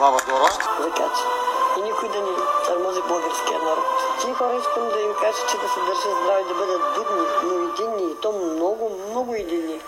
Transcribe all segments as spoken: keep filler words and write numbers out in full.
баба Дора. Така че. И никой да не тормози българския народ. Тия хора искам да им кажа, че да се държат здрави, да бъдат будни, но единни. И то много, много единни.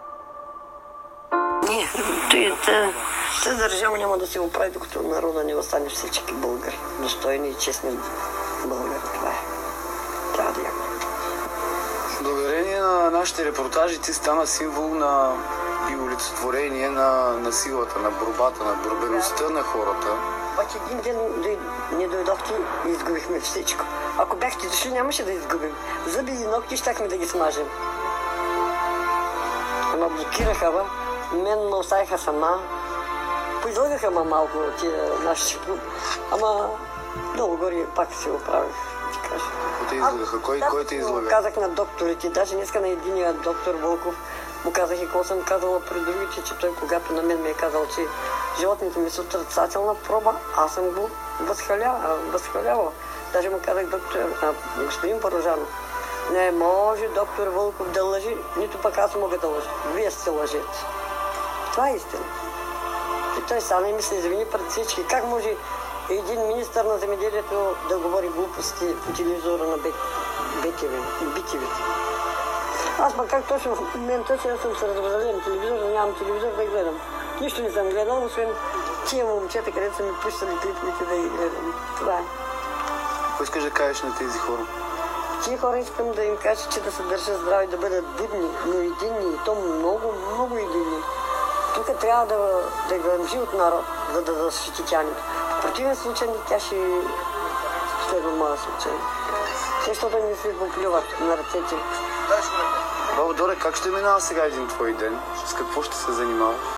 Не, тази държава няма да се оправи, докато народа не остане всички българи. Достойни и честни българи. Това е. Трябва да има. Благодарение на нашите репортажи ти стана символ на и олицетворение на, на силата, на борбата, на борбеността на хората. Обаче един ден не дойдохте и изгубихме всичко. Ако бяхте дошли, нямаше да изгубим. Зъби и ногти щяхме да ги смажем. Ама блокираха, ба. Мен ме оставиха сама. Поизлагаха ма малко тия наши. Ама долу горе пак се оправих. Те излагаха? Кой, кой те излага? Казах на докторите, даже днеска на единия доктор Вълков му казах и какво съм казала при другите, че той когато на мен ми е казал, че животните ми са отрицателна проба, аз съм го възхвалявала. Даже му казах доктор, а, господин Порожанов, не може доктор Вълков да лъжи, нито пък аз мога да лъжа. Вие сте лъжете. Това е истина. И той стана и ми се извини пред всички. Как може един министър на земеделието да говори глупости по телевизора на БТВ? Аз пък как точно в момента, че аз съм се разгледал телевизор, нямам телевизор да гледам. Нищо не съм гледал, освен тия момчета, където са ми пущали клиповете да ги гледам. Това е. Какво искаш да кажеш на тези хора? Тия хора искам да им кажа, че да се държат здрави, да бъдат будни, но единни. И то много, много единни. Тук трябва да, да гълъмжи от народ, за да защити тянето. В противен случай тя ще следва моя случай. Защото не се поплюват на ръцете. Баба Доре, как ще минава сега един твой ден? С какво ще се занимава?